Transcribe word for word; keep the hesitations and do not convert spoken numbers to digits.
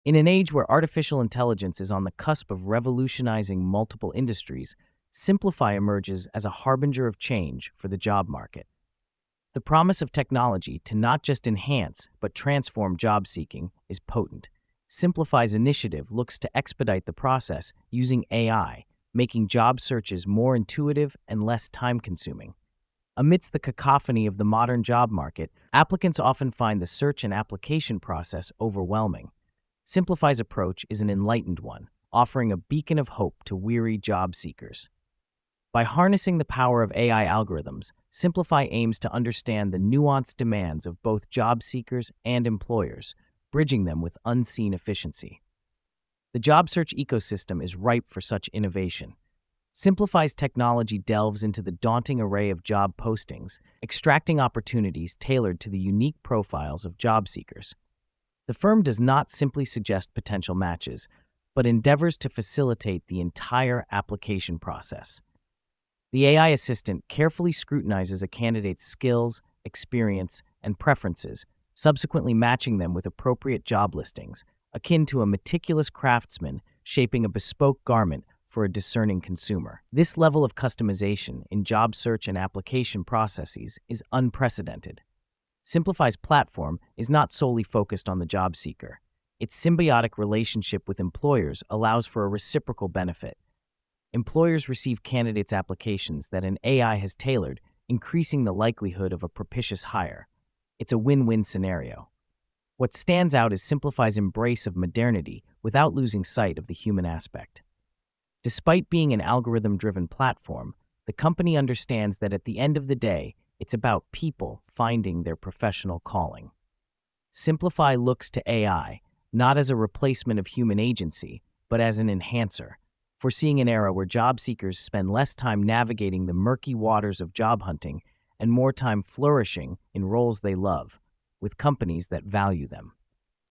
In an age where artificial intelligence is on the cusp of revolutionizing multiple industries, Simplify emerges as a harbinger of change for the job market. The promise of technology to not just enhance but transform job seeking is potent. Simplify's initiative looks to expedite the process using A I, making job searches more intuitive and less time consuming. Amidst the cacophony of the modern job market, applicants often find the search and application process overwhelming. Simplify's approach is an enlightened one, offering a beacon of hope to weary job seekers. By harnessing the power of A I algorithms, Simplify aims to understand the nuanced demands of both job seekers and employers, bridging them with unseen efficiency. The job search ecosystem is ripe for such innovation. Simplify's technology delves into the daunting array of job postings, extracting opportunities tailored to the unique profiles of job seekers. The firm does not simply suggest potential matches, but endeavors to facilitate the entire application process. The A I assistant carefully scrutinizes a candidate's skills, experience, and preferences, subsequently matching them with appropriate job listings, akin to a meticulous craftsman shaping a bespoke garment for a discerning consumer. This level of customization in job search and application processes is unprecedented. Simplify's platform is not solely focused on the job seeker. Its symbiotic relationship with employers allows for a reciprocal benefit. Employers receive candidates' applications that an A I has tailored, increasing the likelihood of a propitious hire. It's a win-win scenario. What stands out is Simplify's embrace of modernity without losing sight of the human aspect. Despite being an algorithm-driven platform, the company understands that at the end of the day, it's about people finding their professional calling. Simplify looks to A I not as a replacement of human agency, but as an enhancer, foreseeing an era where job seekers spend less time navigating the murky waters of job hunting and more time flourishing in roles they love, with companies that value them.